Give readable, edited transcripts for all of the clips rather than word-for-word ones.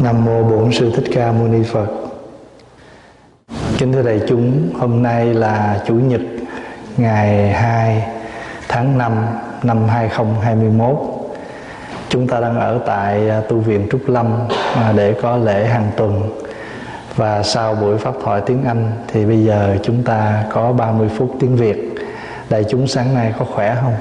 Nam mô Bổn Sư Thích Ca Mâu Ni Phật. Kính thưa đại chúng, hôm nay là Chủ nhật ngày 2 tháng 5 năm 2021. Chúng ta đang ở tại tu viện Trúc Lâm để có lễ hàng tuần. Và sau buổi pháp thoại tiếng Anh thì bây giờ chúng ta có 30 phút tiếng Việt. Đại chúng sáng nay có khỏe không?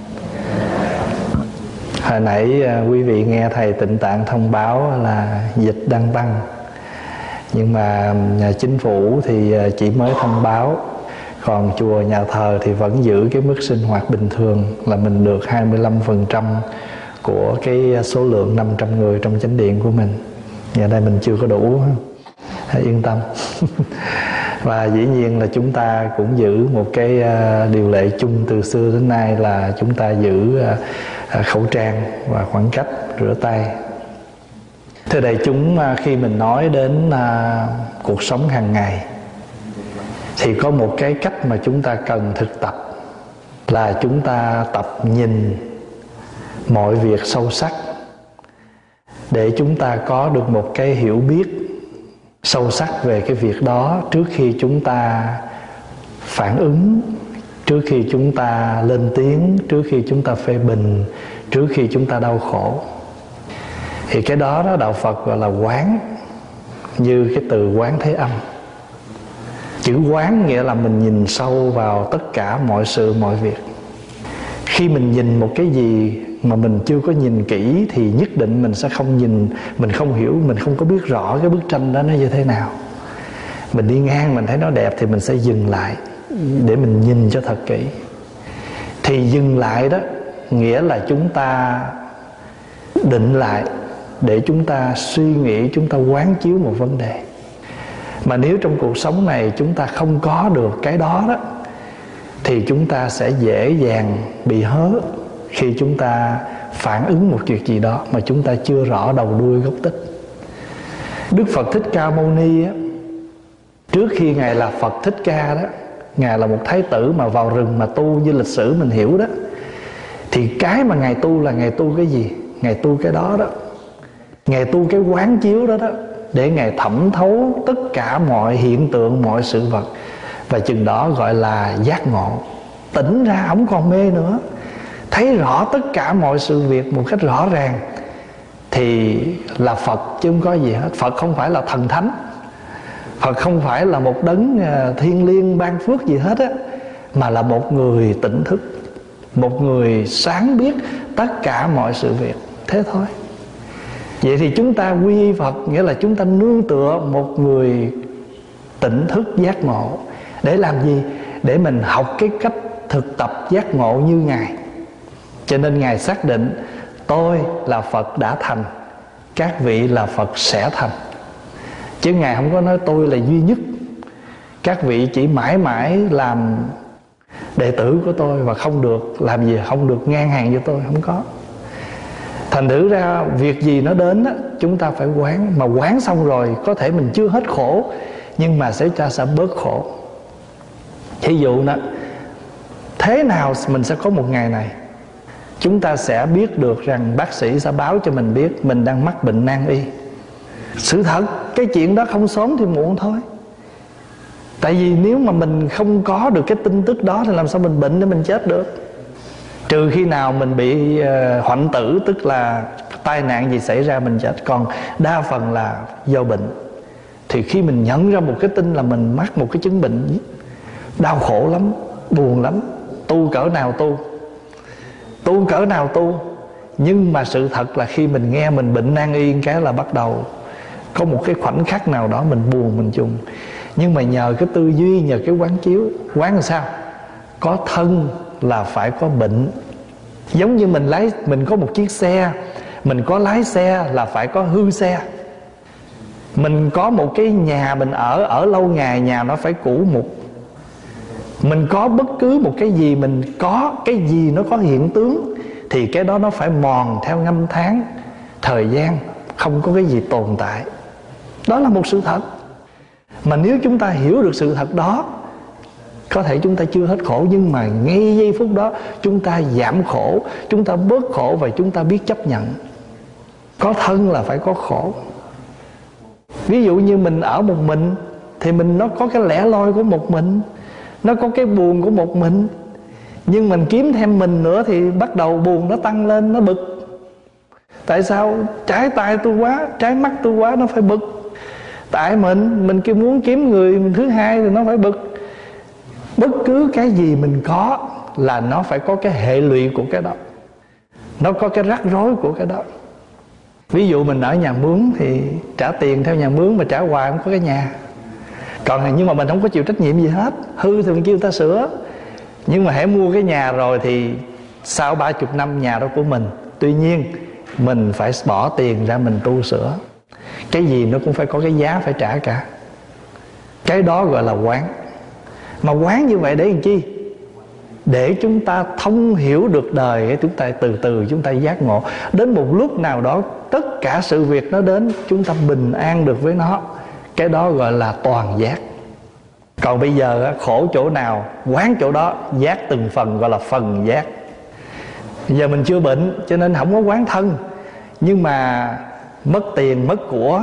Hồi nãy quý vị nghe thầy Tịnh Tạng thông báo là dịch đang tăng, nhưng mà chính phủ thì chỉ mới thông báo, còn chùa nhà thờ thì vẫn giữ cái mức sinh hoạt bình thường là mình được 25% của cái số lượng 500 người trong chánh điện của mình. Giờ đây mình chưa có đủ, yên tâm. Và dĩ nhiên là chúng ta cũng giữ một cái điều lệ chung từ xưa đến nay là chúng ta giữ khẩu trang và khoảng cách, rửa tay. Thưa đại chúng, khi mình nói đến cuộc sống hàng ngày thì có một cái cách mà chúng ta cần thực tập là chúng ta tập nhìn mọi việc sâu sắc để chúng ta có được một cái hiểu biết sâu sắc về cái việc đó trước khi chúng ta phản ứng, trước khi chúng ta lên tiếng, trước khi chúng ta phê bình, trước khi chúng ta đau khổ. Thì cái đó Đạo Phật gọi là quán, như cái từ quán thế âm. Chữ quán nghĩa là mình nhìn sâu vào tất cả mọi sự mọi việc. Khi mình nhìn một cái gì mà mình chưa có nhìn kỹ thì nhất định mình sẽ không nhìn, mình không hiểu, mình không có biết rõ cái bức tranh đó nó như thế nào. Mình đi ngang mình thấy nó đẹp thì mình sẽ dừng lại để mình nhìn cho thật kỹ. Thì dừng lại đó nghĩa là chúng ta định lại để chúng ta suy nghĩ, chúng ta quán chiếu một vấn đề. Mà nếu trong cuộc sống này chúng ta không có được cái đó đó thì chúng ta sẽ dễ dàng bị hớ khi chúng ta phản ứng một việc gì đó mà chúng ta chưa rõ đầu đuôi gốc tích. Đức Phật Thích Ca Mâu Ni á, trước khi Ngài là Phật Thích Ca đó, Ngài là một thái tử mà vào rừng mà tu như lịch sử mình hiểu đó. Thì cái mà Ngài tu là Ngài tu cái gì? Ngài tu cái đó đó. Ngài tu cái quán chiếu đó đó, để Ngài thẩm thấu tất cả mọi hiện tượng, mọi sự vật. Và chừng đó gọi là giác ngộ. Tỉnh ra, không còn mê nữa, thấy rõ tất cả mọi sự việc một cách rõ ràng thì là Phật chứ không có gì hết. Phật không phải là thần thánh, Phật không phải là một đấng thiên liêng ban phước gì hết á, mà là một người tỉnh thức, một người sáng biết tất cả mọi sự việc. Thế thôi. Vậy thì chúng ta quy y Phật nghĩa là chúng ta nương tựa một người tỉnh thức giác ngộ. Để làm gì? Để mình học cái cách thực tập giác ngộ như Ngài. Cho nên Ngài xác định tôi là Phật đã thành, các vị là Phật sẽ thành. Chứ Ngài không có nói tôi là duy nhất, các vị chỉ mãi mãi làm đệ tử của tôi và không được làm gì, không được ngang hàng với tôi, không có. Thành thử ra việc gì nó đến đó, chúng ta phải quán. Mà quán xong rồi có thể mình chưa hết khổ, nhưng mà ta sẽ bớt khổ. Thí dụ đó, thế nào mình sẽ có một ngày này chúng ta sẽ biết được rằng bác sĩ sẽ báo cho mình biết mình đang mắc bệnh nan y. Sự thật, cái chuyện đó không sớm thì muộn thôi. Tại vì nếu mà mình không có được cái tin tức đó thì làm sao mình bệnh để mình chết được. Trừ khi nào mình bị hoạnh tử, tức là tai nạn gì xảy ra mình chết. Còn đa phần là do bệnh. Thì khi mình nhận ra một cái tin là mình mắc một cái chứng bệnh, đau khổ lắm, buồn lắm. Tu cỡ nào tu cỡ nào tu. Nhưng mà sự thật là khi mình nghe mình bệnh nan y cái là bắt đầu có một cái khoảnh khắc nào đó mình buồn, mình chung. Nhưng mà nhờ cái tư duy, nhờ cái quán chiếu. Quán làm sao? Có thân là phải có bệnh. Giống như mình có một chiếc xe, mình có lái xe là phải có hư xe. Mình có một cái nhà mình ở lâu ngày, nhà nó phải cũ mục. Mình có bất cứ một cái gì, mình có cái gì nó có hiện tướng thì cái đó nó phải mòn theo năm tháng, thời gian, không có cái gì tồn tại. Đó là một sự thật. Mà nếu chúng ta hiểu được sự thật đó, có thể chúng ta chưa hết khổ, nhưng mà ngay giây phút đó chúng ta giảm khổ, chúng ta bớt khổ và chúng ta biết chấp nhận. Có thân là phải có khổ. Ví dụ như mình ở một mình thì nó có cái lẻ loi của một mình, nó có cái buồn của một mình. Nhưng mình kiếm thêm mình nữa thì bắt đầu buồn nó tăng lên, nó bực. Tại sao? Trái tai tôi quá, trái mắt tôi quá, nó phải bực. Tại mình kêu muốn kiếm người thứ hai thì nó phải bực. Bất cứ cái gì mình có là nó phải có cái hệ lụy của cái đó, nó có cái rắc rối của cái đó. Ví dụ mình ở nhà mướn thì trả tiền theo nhà mướn, mà trả hoài không có cái nhà. Nhưng mà mình không có chịu trách nhiệm gì hết. Hư thì mình kêu người ta sửa. Nhưng mà hãy mua cái nhà rồi thì sau 30 năm nhà đó của mình. Tuy nhiên mình phải bỏ tiền ra mình tu sửa. Cái gì nó cũng phải có cái giá phải trả cả. Cái đó gọi là quán. Mà quán như vậy để làm chi? Để chúng ta thông hiểu được đời, chúng ta từ từ chúng ta giác ngộ. Đến một lúc nào đó tất cả sự việc nó đến, chúng ta bình an được với nó. Cái đó gọi là toàn giác. Còn bây giờ khổ chỗ nào quán chỗ đó, giác từng phần gọi là phần giác. Giờ mình chưa bệnh cho nên không có quán thân, nhưng mà mất tiền mất của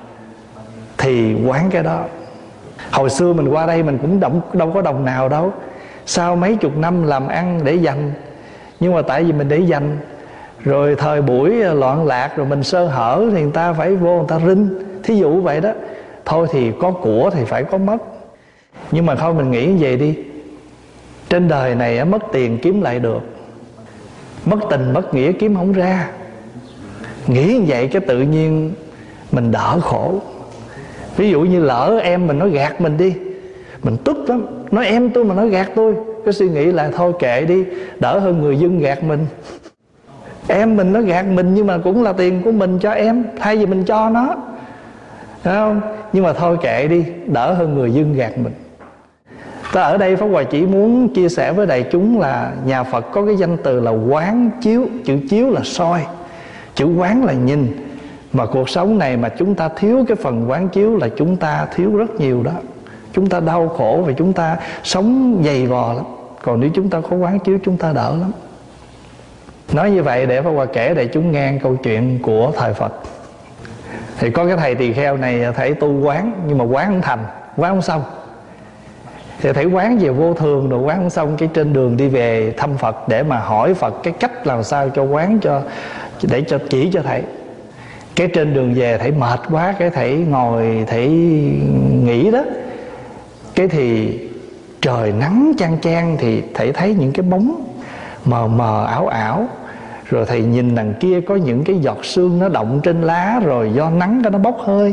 thì quán cái đó. Hồi xưa mình qua đây mình cũng đâu có đồng nào đâu. Sau mấy chục năm làm ăn để dành, nhưng mà tại vì mình để dành rồi thời buổi loạn lạc, rồi mình sơ hở thì người ta phải vô người ta rinh. Thí dụ vậy đó. Thôi thì có của thì phải có mất. Nhưng mà thôi mình nghĩ như vậy đi. Trên đời này mất tiền kiếm lại được, mất tình mất nghĩa kiếm không ra. Nghĩ như vậy cái tự nhiên mình đỡ khổ. Ví dụ như lỡ em mình nó gạt mình đi, mình tức lắm. Nói em tôi mà nó gạt tôi, cái suy nghĩ là thôi kệ đi, đỡ hơn người dân gạt mình. Em mình nó gạt mình nhưng mà cũng là tiền của mình cho em, thay vì mình cho nó, phải không? Nhưng mà thôi kệ đi, đỡ hơn người dân gạt mình. Ta ở đây Pháp Hòa chỉ muốn chia sẻ với đại chúng là nhà Phật có cái danh từ là quán chiếu. Chữ chiếu là soi, chữ quán là nhìn. Mà cuộc sống này mà chúng ta thiếu cái phần quán chiếu là chúng ta thiếu rất nhiều đó. Chúng ta đau khổ và chúng ta sống dày vò lắm. Còn nếu chúng ta có quán chiếu chúng ta đỡ lắm. Nói như vậy để Pháp Hòa kể để chúng nghe câu chuyện của thời Phật. Thì có cái thầy tỳ kheo này thầy tu quán, nhưng mà quán không thành, quán không xong. Thì thầy quán về vô thường rồi quán không xong, cái trên đường đi về thăm Phật để mà hỏi Phật cái cách làm sao cho quán cho, để cho chỉ cho thầy. Cái trên đường về thầy mệt quá, cái thầy ngồi thầy nghỉ đó. Cái thì trời nắng chang chang thì thầy thấy những cái bóng mờ mờ ảo ảo. Rồi thầy nhìn đằng kia có những cái giọt sương nó động trên lá, rồi do nắng nó bốc hơi.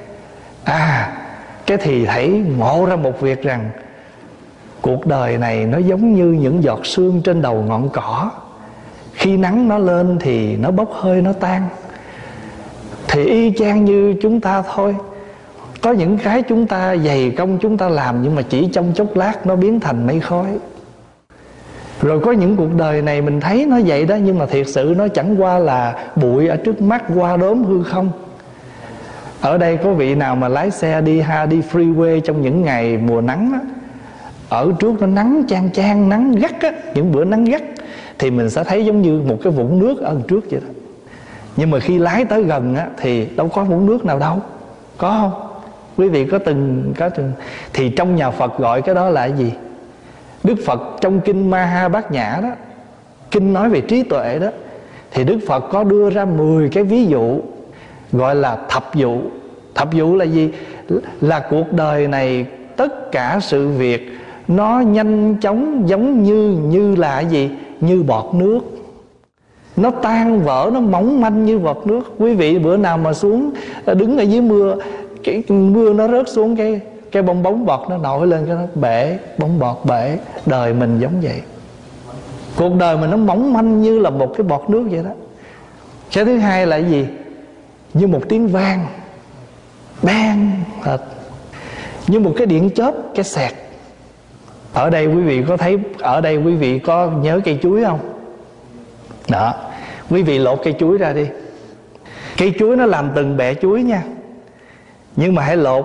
Cái thì thầy ngộ ra một việc rằng cuộc đời này nó giống như những giọt sương trên đầu ngọn cỏ. Khi nắng nó lên thì nó bốc hơi, nó tan. Thì y chang như chúng ta thôi. Có những cái chúng ta dày công chúng ta làm, nhưng mà chỉ trong chốc lát nó biến thành mây khói. Rồi có những cuộc đời này mình thấy nó vậy đó, nhưng mà thiệt sự nó chẳng qua là bụi ở trước mắt, qua đốm hư không. Ở đây có vị nào mà lái xe đi freeway trong những ngày mùa nắng đó, ở trước nó nắng chang chang, nắng gắt á, những bữa nắng gắt thì mình sẽ thấy giống như một cái vũng nước ở trước vậy đó. Nhưng mà khi lái tới gần á thì đâu có vũng nước nào đâu. Có không? Quý vị có từng thì trong nhà Phật gọi cái đó là cái gì? Đức Phật trong kinh Maha Bát Nhã đó, kinh nói về trí tuệ đó, thì Đức Phật có đưa ra 10 cái ví dụ gọi là thập dụ. Thập dụ là gì? Là cuộc đời này tất cả sự việc nó nhanh chóng giống như là cái gì? Như bọt nước. Nó tan vỡ, nó mỏng manh như bọt nước. Quý vị bữa nào mà xuống đứng ở dưới mưa, cái mưa nó rớt xuống, cái bong bóng bọt nó nổi lên, cái nó bể, bong bọt bể. Đời mình giống vậy. Cuộc đời mình nó mỏng manh như là một cái bọt nước vậy đó. Cái thứ hai là cái gì? Như một tiếng vang bang thật, như một cái điện chớp, cái xẹt. Ở đây quý vị có thấy, ở đây quý vị có nhớ cây chuối không? Đó, quý vị lột cây chuối ra đi. Cây chuối nó làm từng bẹ chuối nha. Nhưng mà hãy lột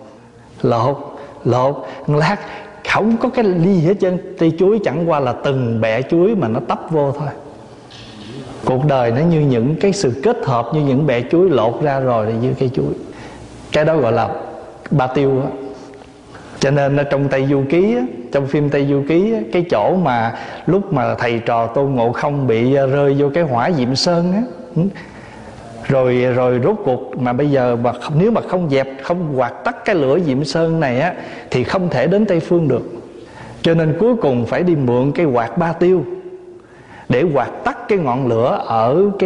lát, không có cái ly gì hết trơn. Cây chuối chẳng qua là từng bẹ chuối mà nó tấp vô thôi. Cuộc đời nó như những cái sự kết hợp, như những bẹ chuối lột ra rồi là như cây chuối. Cái đó gọi là ba tiêu á. Cho nên trong Tây Du Ký á, trong phim Tây Du Ký á, cái chỗ mà lúc mà thầy trò Tôn Ngộ Không bị rơi vô cái hỏa Diệm Sơn á, rồi rốt cuộc mà bây giờ mà nếu mà không dẹp, không quạt tắt cái lửa Diệm Sơn này á, thì không thể đến Tây Phương được. Cho nên cuối cùng phải đi mượn cái quạt ba tiêu để quạt tắt cái ngọn lửa ở cái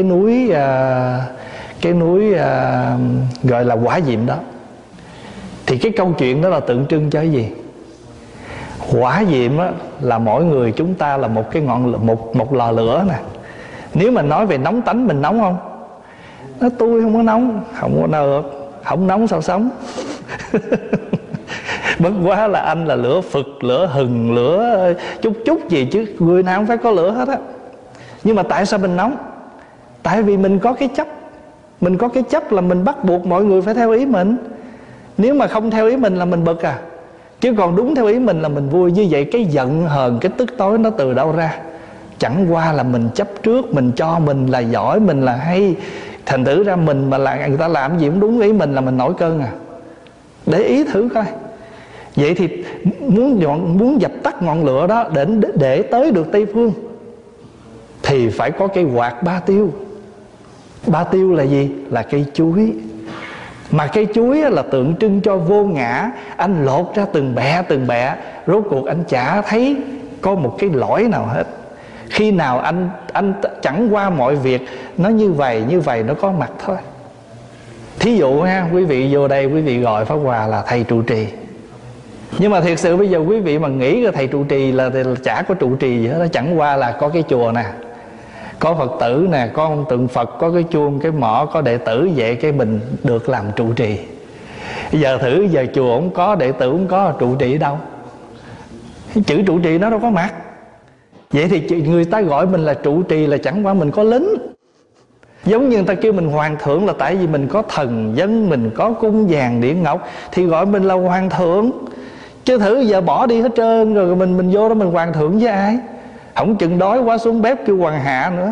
núi gọi là Hỏa Diệm đó. Thì cái câu chuyện đó là tượng trưng cho cái gì? Hỏa Diệm á, là mỗi người chúng ta là một cái một lò lửa nè. Nếu mà nói về nóng tánh, mình nóng không? Nó tôi không có nóng, không có được, không nóng sao sống. Bất quá là anh là lửa phực, lửa hừng, lửa chút gì chứ người nào cũng phải có lửa hết á. Nhưng mà tại sao mình nóng? Tại vì mình có cái chấp. Mình có cái chấp là mình bắt buộc mọi người phải theo ý mình. Nếu mà không theo ý mình là mình bực à. Chứ còn đúng theo ý mình là mình vui. Như vậy cái giận hờn, cái tức tối nó từ đâu ra? Chẳng qua là mình chấp trước, mình cho mình là giỏi, mình là hay. Thành thử ra mình mà là người ta làm gì cũng đúng ý mình là mình nổi cơn à. Để ý thử coi. Vậy thì muốn dập tắt ngọn lửa đó để tới được Tây Phương thì phải có cây quạt ba tiêu. Ba tiêu là gì? Là cây chuối. Mà cây chuối là tượng trưng cho vô ngã. Anh lột ra từng bẹ, rốt cuộc anh chả thấy có một cái lỗi nào hết. Khi nào anh chẳng qua mọi việc nó như vậy nó có mặt thôi. Thí dụ ha, quý vị vô đây quý vị gọi Pháp Hòa là thầy trụ trì. Nhưng mà thiệt sự bây giờ quý vị mà nghĩ là thầy trụ trì là chả có trụ trì gì hết. Nó chẳng qua là có cái chùa nè, có Phật tử nè, có ông tượng Phật, có cái chuông, cái mõ, có đệ tử, vậy cái mình được làm trụ trì. Giờ thử giờ chùa không có, đệ tử không có, trụ trì ở đâu? Chữ trụ trì nó đâu có mặt. Vậy thì người ta gọi mình là trụ trì là chẳng qua mình có lính. Giống như người ta kêu mình hoàng thượng là tại vì mình có thần dân, mình có cung vàng điện ngọc thì gọi mình là hoàng thượng. Chứ thử giờ bỏ đi hết trơn rồi mình vô đó mình hoàng thượng với ai? Không chừng đói quá xuống bếp kêu hoàng hạ nữa.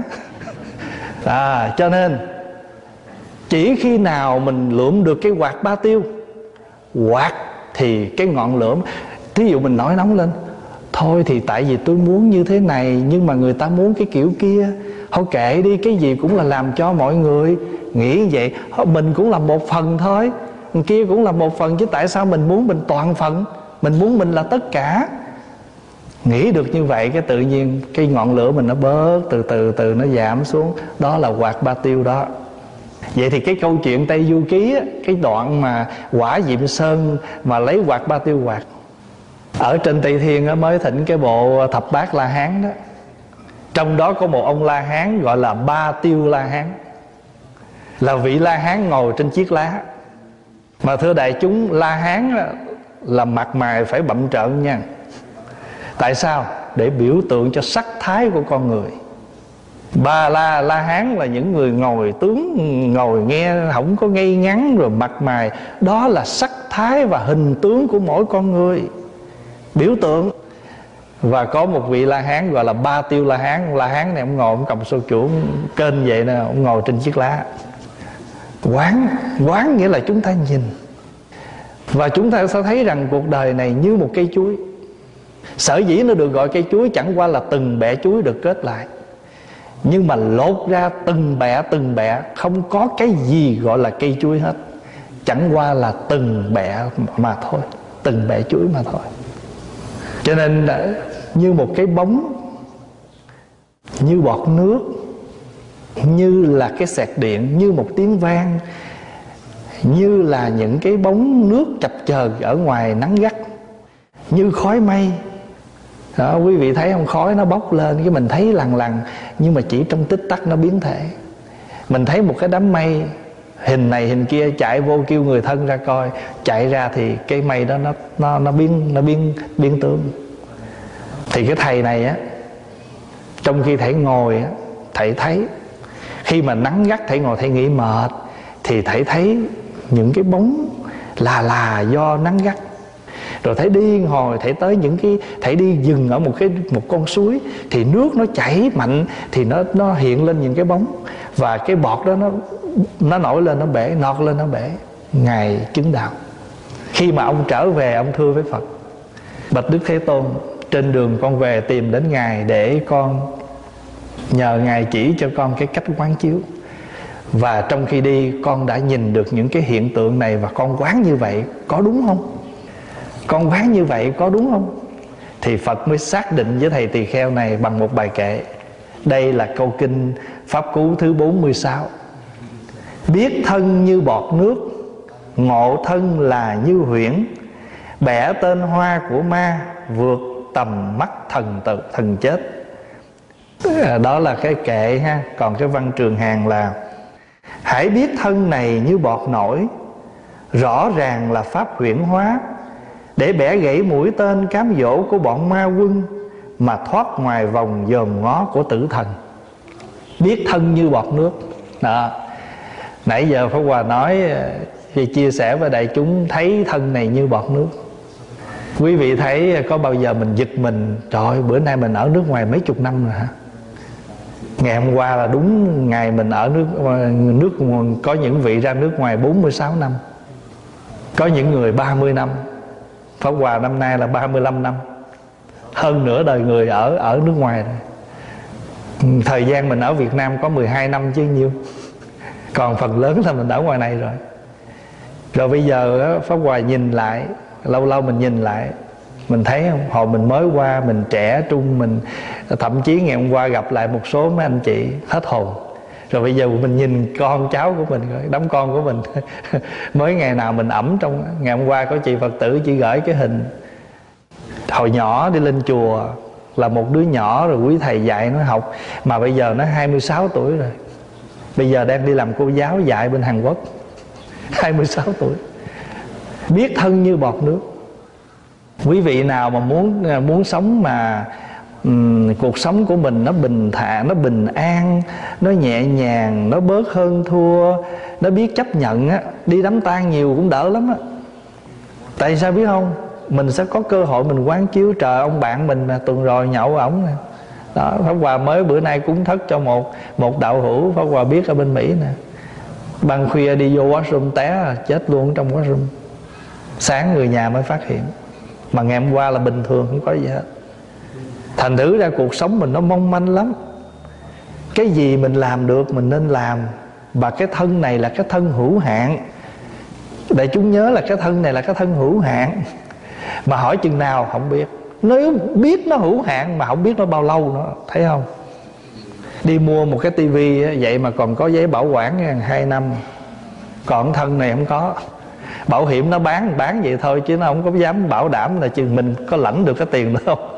Cho nên chỉ khi nào mình lượm được cái quạt ba tiêu, quạt thì cái ngọn lửa. Thí dụ mình nổi nóng lên, thôi thì tại vì tôi muốn như thế này nhưng mà người ta muốn cái kiểu kia, thôi kệ đi, cái gì cũng là làm cho mọi người nghĩ vậy. Mình cũng là một phần thôi, người kia cũng là một phần, chứ tại sao mình muốn mình toàn phần? Mình muốn mình là tất cả. Nghĩ được như vậy cái tự nhiên cái ngọn lửa mình nó bớt từ nó giảm xuống. Đó là quạt ba tiêu đó. Vậy thì cái câu chuyện Tây Du Ký á, cái đoạn mà Hỏa Diệm Sơn mà lấy quạt ba tiêu quạt, ở trên Tây Thiên á, mới thỉnh cái bộ Thập Bát La Hán đó. Trong đó có một ông La Hán gọi là Ba Tiêu La Hán, là vị La Hán ngồi trên chiếc lá. Mà thưa đại chúng, La Hán là mặt mày phải bặm trợn nha. Tại sao? Để biểu tượng cho sắc thái của con người. Ba La Hán là những người ngồi tướng, ngồi nghe không có ngây ngắn rồi mặt mày. Đó là sắc thái và hình tướng của mỗi con người, biểu tượng. Và có một vị La Hán gọi là Ba Tiêu La Hán. La Hán này ông ngồi, ông cầm sâu chuỗi kênh vậy nè, ông ngồi trên chiếc lá. Quán nghĩa là chúng ta nhìn. Và chúng ta sẽ thấy rằng cuộc đời này như một cây chuối. Sở dĩ nó được gọi cây chuối chẳng qua là từng bẹ chuối được kết lại. Nhưng mà lột ra từng bẹ, không có cái gì gọi là cây chuối hết. Chẳng qua là từng bẹ mà thôi, từng bẹ chuối mà thôi. Cho nên như một cái bóng, như bọt nước, như là cái sẹt điện, như một tiếng vang, như là những cái bóng nước chập chờn ở ngoài nắng gắt, như khói mây đó. Quý vị thấy không, khói nó bốc lên cái mình thấy lằn lằn, nhưng mà chỉ trong tích tắc nó biến thể. Mình thấy một cái đám mây hình này hình kia, chạy vô kêu người thân ra coi, chạy ra thì cái mây đó nó biến tướng. Thì cái thầy này á, trong khi thầy ngồi á, thầy thấy khi mà nắng gắt thầy ngồi thầy nghĩ mệt, thì thầy thấy những cái bóng là do nắng gắt. Rồi thầy đi hồi thầy tới những cái, thầy đi dừng ở một con suối, thì nước nó chảy mạnh, thì nó hiện lên những cái bóng, và cái bọt đó nó nổi lên nó bể, nọt lên nó bể. Ngài chứng đạo. Khi mà ông trở về, ông thưa với Phật: bạch Đức Thế Tôn, trên đường con về tìm đến Ngài để con nhờ Ngài chỉ cho con cái cách quán chiếu. Và trong khi đi, con đã nhìn được những cái hiện tượng này, và con quán như vậy có đúng không? Con quán như vậy có đúng không? Thì Phật mới xác định với thầy tỳ kheo này bằng một bài kệ. Đây là câu kinh Pháp Cú thứ 46. Biết thân như bọt nước, ngộ thân là như huyễn, bẻ tên hoa của ma, vượt tầm mắt thần chết. Đó là cái kệ ha. Còn cái văn Trường Hàng là: hãy biết thân này như bọt nổi, rõ ràng là pháp huyễn hóa, để bẻ gãy mũi tên cám dỗ của bọn ma quân, mà thoát ngoài vòng dòm ngó của tử thần. Biết thân như bọt nước đó. Nãy giờ Pháp Hòa nói thì chia sẻ với đại chúng thấy thân này như bọt nước. Quý vị thấy có bao giờ mình giật mình: trời ơi, bữa nay mình ở nước ngoài mấy chục năm rồi hả? Ngày hôm qua là đúng ngày mình ở nước có những vị ra nước ngoài 46 năm, có những người 30 năm. Pháp Hòa năm nay là 35 năm, hơn nửa đời người ở nước ngoài rồi. Thời gian mình ở Việt Nam có 12 năm chứ nhiêu, còn phần lớn là mình ở ngoài này rồi. Rồi bây giờ Pháp Hòa nhìn lại, lâu lâu mình nhìn lại, mình thấy không, hồi mình mới qua, mình trẻ trung, mình thậm chí ngày hôm qua gặp lại một số mấy anh chị hết hồn. Rồi bây giờ mình nhìn con cháu của mình, đám con của mình mới ngày nào mình ẵm trong. Ngày hôm qua có chị Phật tử chỉ gửi cái hình hồi nhỏ đi lên chùa, là một đứa nhỏ rồi quý thầy dạy nó học, mà bây giờ nó 26 tuổi rồi. Bây giờ đang đi làm cô giáo dạy bên Hàn Quốc. 26 tuổi. Biết thân như bọt nước. Quý vị nào mà muốn sống mà cuộc sống của mình nó bình thản, nó bình an, nó nhẹ nhàng, nó bớt hơn thua, nó biết chấp nhận á, đi đám tang nhiều cũng đỡ lắm á. Tại sao biết không? Mình sẽ có cơ hội mình quán chiếu. Trời, ông bạn mình mà tuần rồi nhậu ổng nè đó. Pháp Hòa mới bữa nay cúng thất cho một đạo hữu Pháp Hòa biết ở bên Mỹ nè. Ban khuya đi vô washroom té, chết luôn trong washroom. Sáng người nhà mới phát hiện, mà ngày hôm qua là bình thường, không có gì hết. Thành thử ra cuộc sống mình nó mong manh lắm. Cái gì mình làm được mình nên làm. Và cái thân này là cái thân hữu hạn. Đại chúng nhớ là cái thân này là cái thân hữu hạn. Mà hỏi chừng nào không biết. Nếu biết nó hữu hạn mà không biết nó bao lâu nữa, thấy không? Đi mua một cái tivi vậy mà còn có giấy bảo quản 2 năm, còn thân này không có. Bảo hiểm nó bán vậy thôi, chứ nó không có dám bảo đảm là chừng mình có lãnh được cái tiền đó không.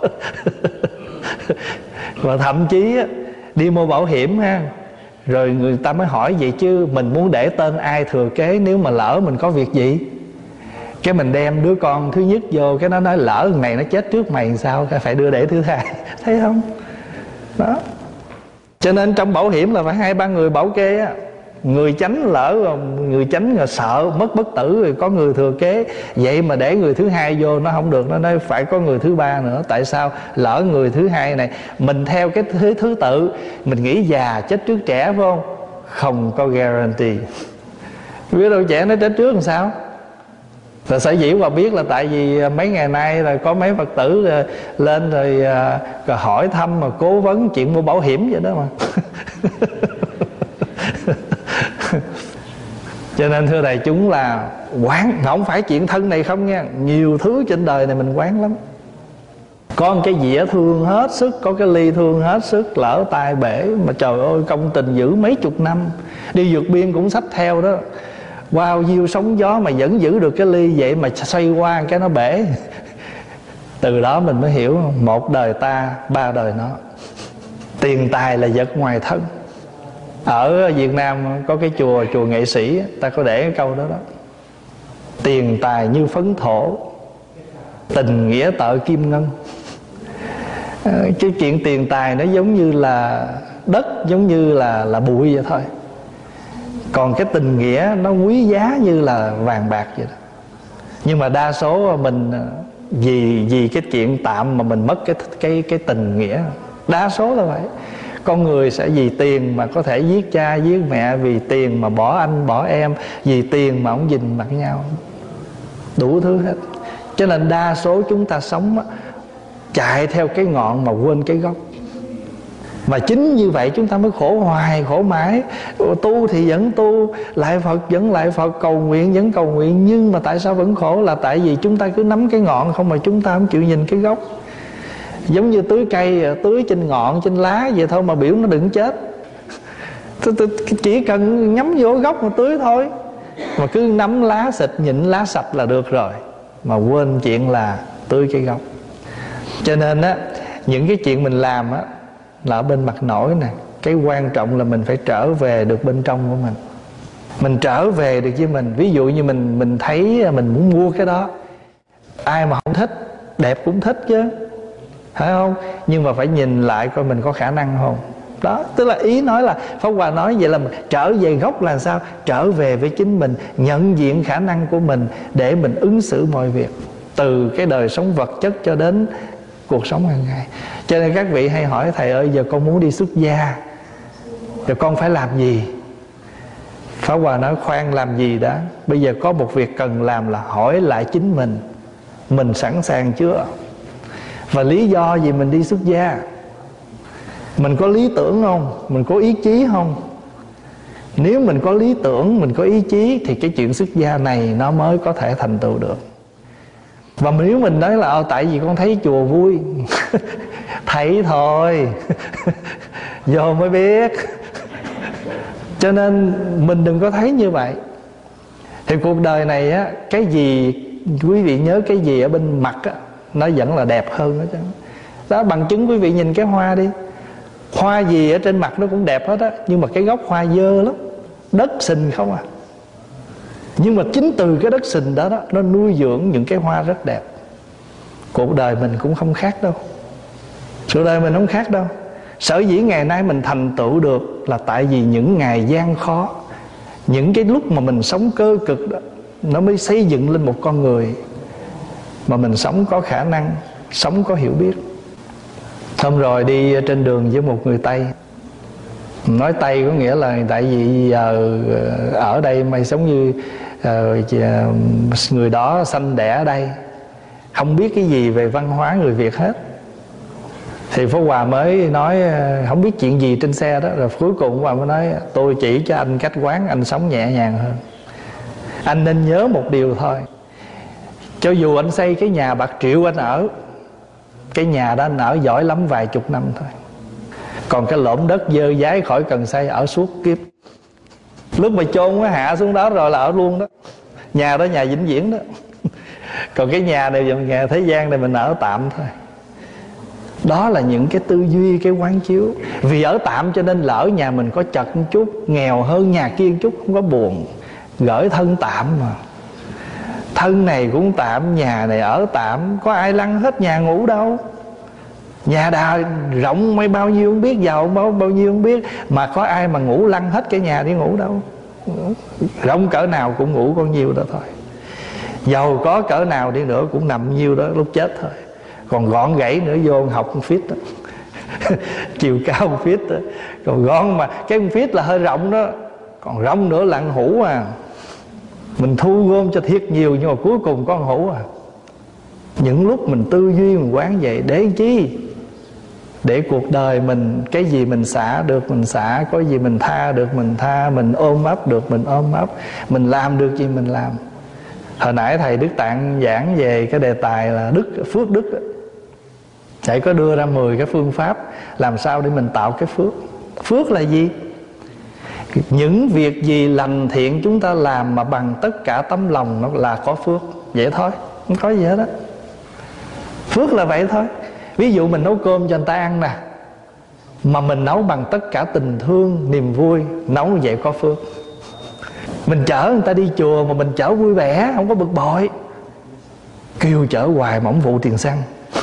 Và thậm chí đi mua bảo hiểm ha, rồi người ta mới hỏi vậy chứ mình muốn để tên ai thừa kế nếu mà lỡ mình có việc gì. Cái mình đem đứa con thứ nhất vô, cái nó nói lỡ thằng này nó chết trước mày làm sao, phải đưa để thứ hai. Thấy không? Đó. Cho nên trong bảo hiểm là phải 2-3 người bảo kê á. Người chánh lỡ, người chánh là sợ mất bất tử rồi có người thừa kế. Vậy mà để người thứ hai vô nó không được, nó nói phải có người thứ ba nữa. Tại sao? Lỡ người thứ hai này mình theo cái thứ tự, mình nghĩ già chết trước trẻ, phải không? Không có guarantee. Biết đâu trẻ nó chết trước làm sao. Và sở dĩ Hòa biết là tại vì mấy ngày nay là có mấy Phật tử lên rồi hỏi thăm mà cố vấn chuyện mua bảo hiểm vậy đó mà. Cho nên thưa đại chúng là quán, không phải chuyện thân này không nha, nhiều thứ trên đời này mình quán lắm. Có một cái dĩa thương hết sức, có cái ly thương hết sức, lỡ tay bể mà trời ơi công tình giữ mấy chục năm, đi vượt biên cũng xách theo đó, bao nhiêu sóng gió mà vẫn giữ được cái ly vậy mà xoay qua cái nó bể. Từ đó mình mới hiểu một đời ta 3 đời nó. Tiền tài là vật ngoài thân. Ở Việt Nam có cái chùa Nghệ Sĩ, ta có để cái câu đó đó: tiền tài như phấn thổ, tình nghĩa tợ kim ngân. Cái chuyện tiền tài nó giống như là đất, giống như là bụi vậy thôi. Còn cái tình nghĩa nó quý giá như là vàng bạc vậy đó. Nhưng mà đa số mình vì cái chuyện tạm mà mình mất cái tình nghĩa. Đa số là vậy. Con người sẽ vì tiền mà có thể giết cha giết mẹ, vì tiền mà bỏ anh bỏ em, vì tiền mà không nhìn mặt nhau, đủ thứ hết. Cho nên đa số chúng ta sống chạy theo cái ngọn mà quên cái gốc. Và chính như vậy chúng ta mới khổ hoài, khổ mãi. Tu thì vẫn tu, lại Phật vẫn lại Phật, cầu nguyện vẫn cầu nguyện. Nhưng mà tại sao vẫn khổ? Là tại vì chúng ta cứ nắm cái ngọn không, mà chúng ta không chịu nhìn cái gốc. Giống như tưới cây, tưới trên ngọn, trên lá vậy thôi mà biểu nó đừng chết. Chỉ cần nhắm vô gốc mà tưới thôi. Mà cứ nắm lá xịt, nhịn lá sạch là được rồi, mà quên chuyện là tưới cái gốc. Cho nên á, những cái chuyện mình làm á là ở bên mặt nổi nè. Cái quan trọng là mình phải trở về được bên trong của mình. Mình trở về được với mình. Ví dụ như mình thấy mình muốn mua cái đó, ai mà không thích, đẹp cũng thích chứ, phải không? Nhưng mà phải nhìn lại coi mình có khả năng không. Đó, tức là ý nói là Pháp Hòa nói vậy là mình trở về gốc là sao? Trở về với chính mình, nhận diện khả năng của mình để mình ứng xử mọi việc, từ cái đời sống vật chất cho đến cuộc sống hàng ngày. Cho nên các vị hay hỏi thầy ơi, giờ con muốn đi xuất gia, giờ con phải làm gì? Pháp Hòa nói khoan làm gì đã. Bây giờ có một việc cần làm là hỏi lại chính mình sẵn sàng chưa? Và lý do gì mình đi xuất gia? Mình có lý tưởng không? Mình có ý chí không? Nếu mình có lý tưởng, mình có ý chí thì cái chuyện xuất gia này nó mới có thể thành tựu được. Và nếu mình nói là tại vì con thấy chùa vui thấy thôi vô mới biết. Cho nên mình đừng có thấy như vậy. Thì cuộc đời này á, cái gì quý vị nhớ, cái gì ở bên mặt á, nó vẫn là đẹp hơn đó chứ. Đó, bằng chứng quý vị nhìn cái hoa đi. Hoa gì ở trên mặt nó cũng đẹp hết á, nhưng mà cái gốc hoa dơ lắm, đất sình không à. Nhưng mà chính từ cái đất sình đó, nó nuôi dưỡng những cái hoa rất đẹp. Cuộc đời mình cũng không khác đâu. Cuộc đời mình không khác đâu. Sở dĩ ngày nay mình thành tựu được là tại vì những ngày gian khó, những cái lúc mà mình sống cơ cực đó, nó mới xây dựng lên một con người mà mình sống có khả năng, sống có hiểu biết. Hôm rồi đi trên đường với một người Tây. Nói Tây có nghĩa là tại vì giờ ở đây mày sống như người đó sanh đẻ ở đây, không biết cái gì về văn hóa người Việt hết. Thì Pháp Hòa mới nói không biết chuyện gì trên xe đó. Rồi cuối cùng Pháp Hòa mới nói tôi chỉ cho anh cách quán anh sống nhẹ nhàng hơn. Anh nên nhớ một điều thôi, cho dù anh xây cái nhà bạc triệu anh ở, cái nhà đó anh ở giỏi lắm vài chục năm thôi. Còn cái lỗm đất dơ dái khỏi cần xây ở suốt kiếp. Lúc mà chôn nó hạ xuống đó rồi là ở luôn đó. Nhà đó nhà vĩnh viễn đó. Còn cái nhà này nhà thế gian này mình ở tạm thôi. Đó là những cái tư duy, cái quán chiếu. Vì ở tạm cho nên lỡ nhà mình có chật một chút, nghèo hơn nhà kia một chút, không có buồn. Gửi thân tạm mà. Thân này cũng tạm, nhà này ở tạm. Có ai lăn hết nhà ngủ đâu. Nhà đào rộng mấy bao nhiêu không biết, giàu bao nhiêu không biết, mà có ai mà ngủ lăn hết cái nhà đi ngủ đâu. Rộng cỡ nào cũng ngủ con nhiêu đó thôi. Giàu có cỡ nào đi nữa cũng nằm nhiêu đó lúc chết thôi. Còn gọn gãy nữa vô học 1 feet đó. Chiều cao 1 feet đó. Còn gọn mà cái 1 feet là hơi rộng đó. Còn rộng nữa là ăn hũ à. Mình thu gom cho thiệt nhiều nhưng mà cuối cùng có ăn hũ à. Những lúc mình tư duy mình quán vậy để chi? Để cuộc đời mình, cái gì mình xả được mình xả, có gì mình tha được mình tha, mình ôm ấp được mình ôm ấp, mình làm được gì mình làm. Hồi nãy thầy Đức Tạng giảng về cái đề tài là đức, phước đức đó. Thầy có đưa ra 10 cái phương pháp làm sao để mình tạo cái phước. Phước là gì? Những việc gì lành thiện chúng ta làm mà bằng tất cả tấm lòng nó là có phước. Vậy thôi, không có gì hết á. Phước là vậy thôi. Ví dụ mình nấu cơm cho người ta ăn nè, mà mình nấu bằng tất cả tình thương, niềm vui, nấu như vậy có phước. Mình chở người ta đi chùa mà mình chở vui vẻ, không có bực bội. Kêu chở hoài mà không phụ tiền xăng.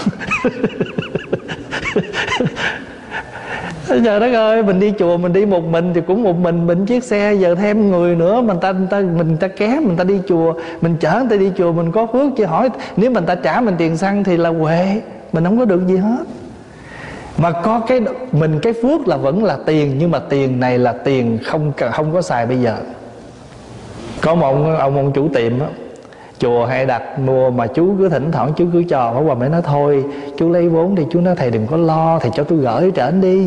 Trời đất ơi, mình đi chùa mình đi một mình thì cũng một mình chiếc xe, giờ thêm người nữa mà mình ta ké mình ta đi chùa, mình chở người ta đi chùa mình có phước chứ. Hỏi nếu mình ta trả mình tiền xăng thì là huệ, mình không có được gì hết. Mà có cái phước là vẫn là tiền, nhưng mà tiền này là tiền không có xài bây giờ. Có một ông chủ tiệm á, chùa hay đặt mua mà chú cứ thỉnh thoảng chú cứ cho. Pháp Hòa mới nói thôi chú lấy vốn đi. Chú nói thầy đừng có lo, thầy cho tôi gửi trển đi.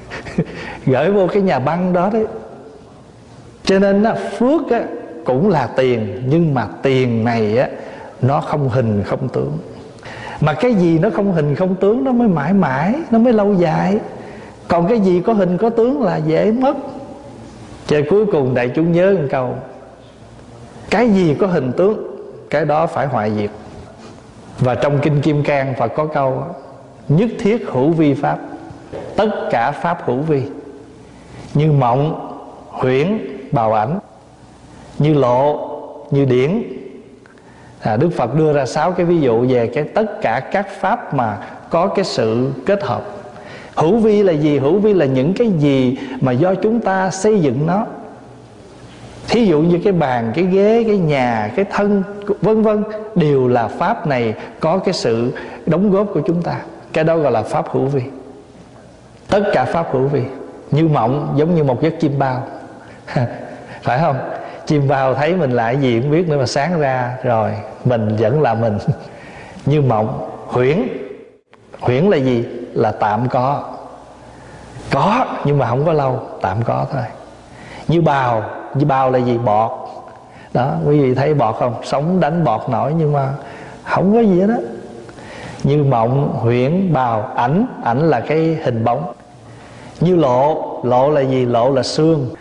Gửi vô cái nhà băng đó đấy. Cho nên á, phước á, cũng là tiền, nhưng mà tiền này á, nó không hình không tướng. Mà cái gì nó không hình không tướng nó mới mãi mãi, nó mới lâu dài. Còn cái gì có hình có tướng là dễ mất. Cho cuối cùng đại chúng nhớ một câu: cái gì có hình tướng, cái đó phải hoại diệt. Và trong Kinh Kim Cang Phật có câu: nhất thiết hữu vi pháp, tất cả pháp hữu vi. Như mộng, huyễn, bào ảnh, như lộ, như điển. Đức Phật đưa ra 6 cái ví dụ về tất cả các pháp mà có cái sự kết hợp. Hữu vi là gì? Hữu vi là những cái gì mà do chúng ta xây dựng nó. Thí dụ như cái bàn, cái ghế, cái nhà, cái thân, vân vân, đều là pháp này có cái sự đóng góp của chúng ta. Cái đó gọi là pháp hữu vi. Tất cả pháp hữu vi. Như mộng giống như một giấc chim bao. Phải không? Chim bao thấy mình là cái gì không biết nữa, mà sáng ra rồi mình vẫn là mình. Như mộng. Huyễn. Huyễn là gì? Là tạm có. Có nhưng mà không có lâu, tạm có thôi. Như bào. Như bào là gì? Bọt. Đó, quý vị thấy bọt không? Sống đánh bọt nổi nhưng mà không có gì hết đó. Như mộng, huyễn, bào, ảnh. Ảnh là cái hình bóng. Như lộ. Lộ là gì? Lộ là sương.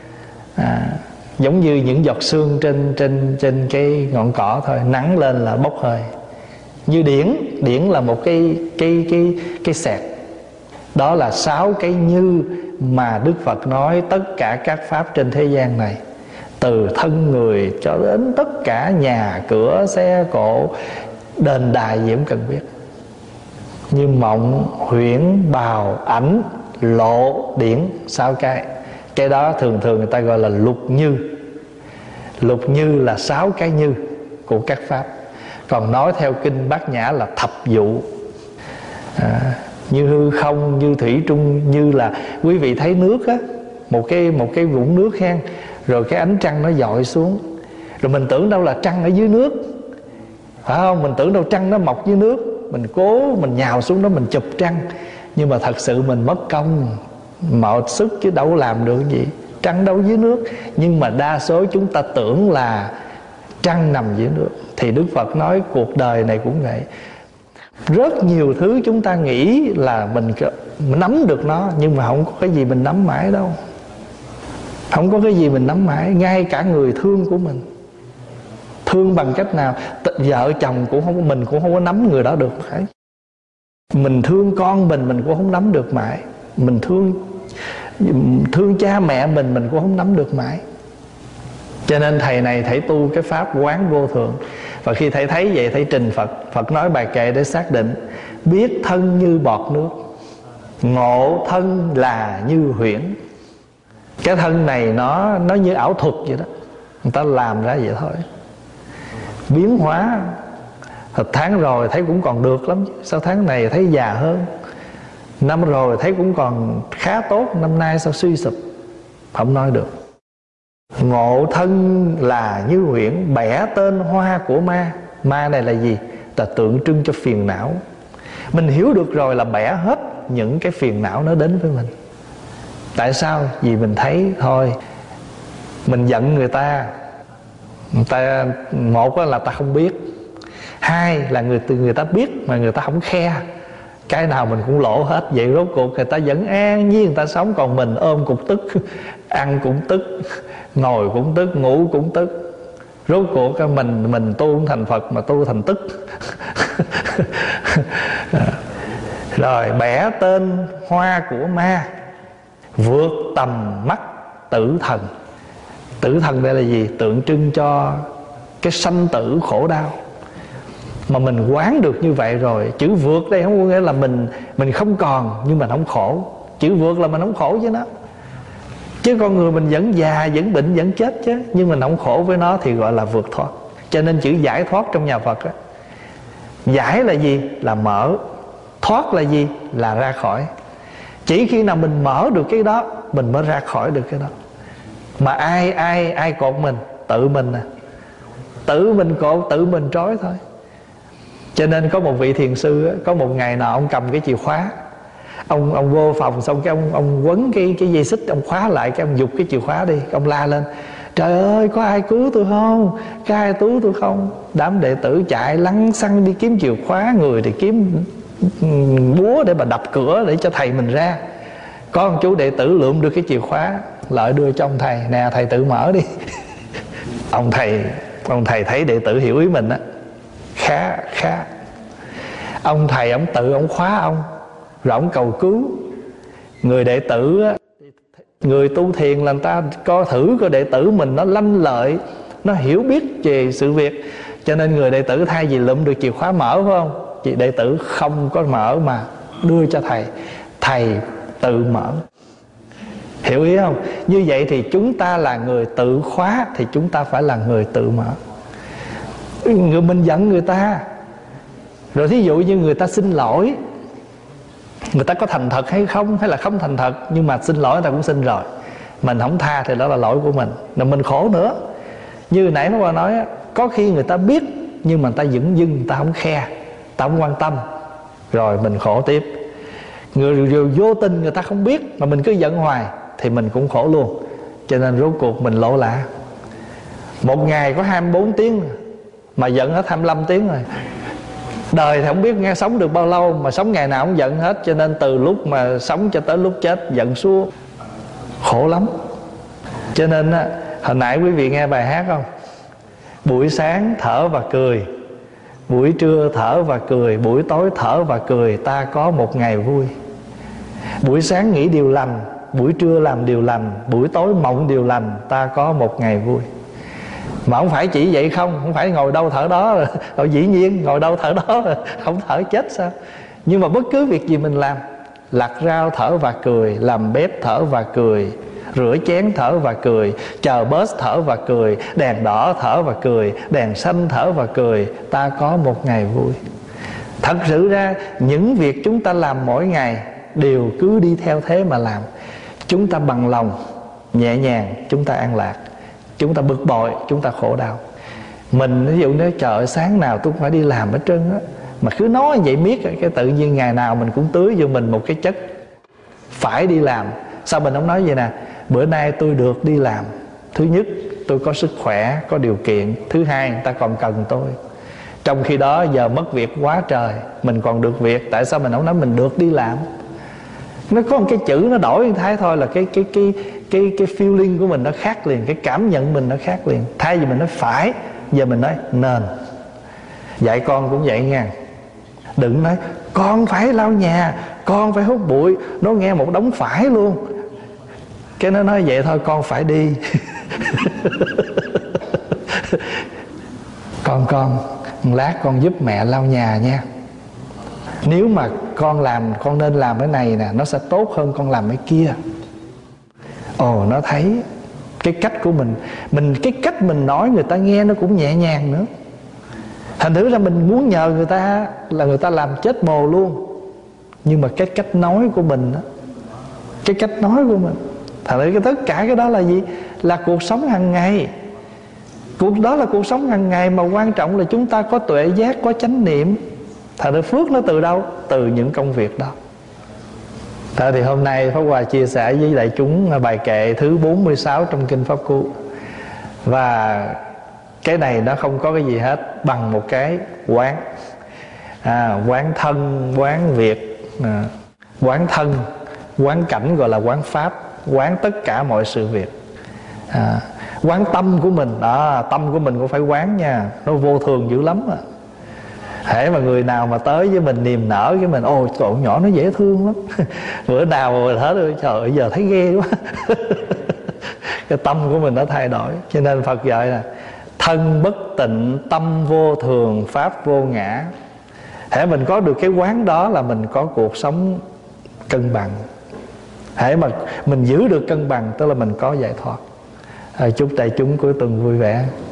Giống như những giọt sương trên cái ngọn cỏ thôi, nắng lên là bốc hơi. Như điển. Điển là một cái sẹt. Đó là 6 cái như mà Đức Phật nói tất cả các pháp trên thế gian này, từ thân người cho đến tất cả nhà cửa xe cộ đền đài gì cũng cần biết. Như mộng, huyễn, bào, ảnh, lộ, điển. 6 cái. Cái đó thường thường người ta gọi là lục như. Lục như là 6 cái như của các pháp. Còn nói theo Kinh Bát Nhã là thập dụ. Như hư không, như thủy trung. Như là quý vị thấy nước á, một cái vũng nước ha, rồi cái ánh trăng nó dọi xuống, rồi mình tưởng đâu là trăng ở dưới nước, phải không? Mình tưởng đâu trăng nó mọc dưới nước, mình cố mình nhào xuống đó mình chụp trăng, nhưng mà thật sự mình mất công mọi sức chứ đâu làm được gì. Trăng đâu dưới nước. Nhưng mà đa số chúng ta tưởng là trăng nằm dưới nước. Thì Đức Phật nói cuộc đời này cũng vậy. Rất nhiều thứ chúng ta nghĩ là mình nắm được nó, nhưng mà không có cái gì mình nắm mãi đâu. Không có cái gì mình nắm mãi. Ngay cả người thương của mình, thương bằng cách nào? Vợ chồng cũng không, mình cũng không có nắm người đó được phải. Mình thương con mình cũng không nắm được mãi. Mình thương cha mẹ mình cũng không nắm được mãi. Cho nên thầy này thầy tu cái pháp quán vô thượng. Và khi thầy thấy vậy, thầy trình Phật. Phật nói bài kệ để xác định: biết thân như bọt nước, ngộ thân là như huyễn. Cái thân này nó như ảo thuật vậy đó. Người ta làm ra vậy thôi. Biến hóa. Tháng rồi thấy cũng còn được lắm, sao tháng này thấy già hơn. Năm rồi thấy cũng còn khá tốt, năm nay sao suy sụp. Không nói được. Ngộ thân là như huyễn, bẻ tên hoa của ma. Ma này là gì? Là tượng trưng cho phiền não. Mình hiểu được rồi là bẻ hết những cái phiền não nó đến với mình. Tại sao? Vì mình thấy thôi, mình giận người ta, một là ta không biết, hai là người ta biết mà người ta không khe. Cái nào mình cũng lỗ hết. Vậy rốt cuộc người ta vẫn an nhiên người ta sống, còn mình ôm cục tức. Ăn cũng tức, ngồi cũng tức, ngủ cũng tức. Rốt cuộc mình tu không thành Phật mà tu thành tức. Rồi bẻ tên hoa của ma, vượt tầm mắt tử thần. Tử thần đây là gì? Tượng trưng cho cái sanh tử khổ đau. Mà mình quán được như vậy rồi, chữ vượt đây không có nghĩa là mình không còn, nhưng mình không khổ. Chữ vượt là mình không khổ với nó. Chứ con người mình vẫn già, vẫn bệnh, vẫn chết chứ, nhưng mình không khổ với nó thì gọi là vượt thoát. Cho nên chữ giải thoát trong nhà Phật á, giải là gì? Là mở. Thoát là gì? Là ra khỏi. Chỉ khi nào mình mở được cái đó, mình mới ra khỏi được cái đó. Mà ai cột mình? Tự mình à. Tự mình cột, tự mình trói thôi. Cho nên có một vị thiền sư, có một ngày nào ông cầm cái chìa khóa, ông vô phòng xong cái ông quấn cái dây xích, ông khóa lại, cái ông giục cái chìa khóa đi. Ông la lên: trời ơi, có ai cứu tôi không? Có ai cứu tôi không? Đám đệ tử chạy lăn xăng đi kiếm chìa khóa, người thì kiếm búa để mà đập cửa để cho thầy mình ra. Có một chú đệ tử lượm được cái chìa khóa, lại đưa cho ông thầy: nè thầy tự mở đi. Ông thầy thấy đệ tử hiểu ý mình á, khá. Ông thầy ông tự ông khóa ông, rồi ông cầu cứu. Người đệ tử á, người tu thiền là người ta coi thử coi đệ tử mình nó lanh lợi, nó hiểu biết về sự việc. Cho nên người đệ tử thay vì lụm được chìa khóa mở, phải không? Chị đệ tử không có mở mà đưa cho thầy, thầy tự mở. Hiểu ý không? Như vậy thì chúng ta là người tự khóa, thì chúng ta phải là người tự mở. Mình giận người ta, rồi thí dụ như người ta xin lỗi, người ta có thành thật hay không, hay là không thành thật, nhưng mà xin lỗi người ta cũng xin rồi, mình không tha thì đó là lỗi của mình, rồi mình khổ nữa. Như nãy nó qua nói, có khi người ta biết nhưng mà người ta dửng dưng, người ta không khe, người ta không quan tâm, rồi mình khổ tiếp. Người vô tình người ta không biết mà mình cứ giận hoài thì mình cũng khổ luôn. Cho nên rốt cuộc mình lỗ lã. Một ngày có 24 tiếng mà giận hết 25 tiếng rồi. Đời thì không biết nghe sống được bao lâu, mà sống ngày nào cũng giận hết. Cho nên từ lúc mà sống cho tới lúc chết giận suốt, khổ lắm. Cho nên hồi nãy quý vị nghe bài hát không? Buổi sáng thở và cười, buổi trưa thở và cười, buổi tối thở và cười, ta có một ngày vui. Buổi sáng nghĩ điều lành, buổi trưa làm điều lành, buổi tối mộng điều lành, ta có một ngày vui. Mà không phải chỉ vậy không phải ngồi đâu thở đó rồi dĩ nhiên ngồi đâu thở đó rồi, không thở chết sao? Nhưng mà bất cứ việc gì mình làm, lặt rau thở và cười, làm bếp thở và cười, rửa chén thở và cười, chờ bus thở và cười, đèn đỏ thở và cười, đèn xanh thở và cười, ta có một ngày vui. Thật sự ra những việc chúng ta làm mỗi ngày đều cứ đi theo thế mà làm. Chúng ta bằng lòng, nhẹ nhàng, chúng ta an lạc. Chúng ta bực bội, chúng ta khổ đau. Mình ví dụ nếu trời ơi, sáng nào tôi cũng phải đi làm hết trơn á, mà cứ nói vậy miết, cái tự nhiên ngày nào mình cũng tưới vô mình một cái chất phải đi làm. Sao mình không nói vậy nè? Bữa nay tôi được đi làm. Thứ nhất, tôi có sức khỏe, có điều kiện. Thứ hai, người ta còn cần tôi. Trong khi đó giờ mất việc quá trời, mình còn được việc. Tại sao mình không nói mình được đi làm? Nó có một cái chữ nó đổi như thế thôi là cái feeling của mình nó khác liền, cái cảm nhận mình nó khác liền. Thay vì mình nói phải, giờ mình nói nên. Dạy con cũng vậy nha. Đừng nói con phải lau nhà, con phải hút bụi. Nó nghe một đống phải luôn. Cái nó nói vậy thôi, con phải đi. Con lát con giúp mẹ lau nhà nha. Nếu mà con làm, con nên làm cái này nè, nó sẽ tốt hơn con làm cái kia. Ồ, nó thấy cái cách của mình cái cách mình nói người ta nghe nó cũng nhẹ nhàng nữa. Thành thử ra mình muốn nhờ người ta là người ta làm chết mồ luôn. Nhưng mà cái cách nói của mình đó, cái cách nói của mình, thành ra tất cả cái đó là gì? Là cuộc sống hàng ngày. Đó là cuộc sống hàng ngày, mà quan trọng là chúng ta có tuệ giác, có chánh niệm. Thành ra phước nó từ đâu? Từ những công việc đó. Thế thì hôm nay Pháp Hòa chia sẻ với đại chúng bài kệ thứ 46 trong Kinh Pháp Cú. Và cái này nó không có cái gì hết bằng một cái quán. Quán thân, quán việc, quán thân, quán cảnh gọi là quán pháp, quán tất cả mọi sự việc. Quán tâm của mình, tâm của mình cũng phải quán nha. Nó vô thường dữ lắm. Hễ mà người nào mà tới với mình niềm nở cái mình, ôi cậu nhỏ nó dễ thương lắm. Bữa nào mà mình thấy trời ơi giờ thấy ghê quá. Cái tâm của mình nó thay đổi. Cho nên Phật dạy là thân bất tịnh, tâm vô thường, pháp vô ngã. Hễ mình có được cái quán đó là mình có cuộc sống cân bằng. Hễ mà mình giữ được cân bằng tức là mình có giải thoát. Chúc đại chúng cuối tuần vui vẻ.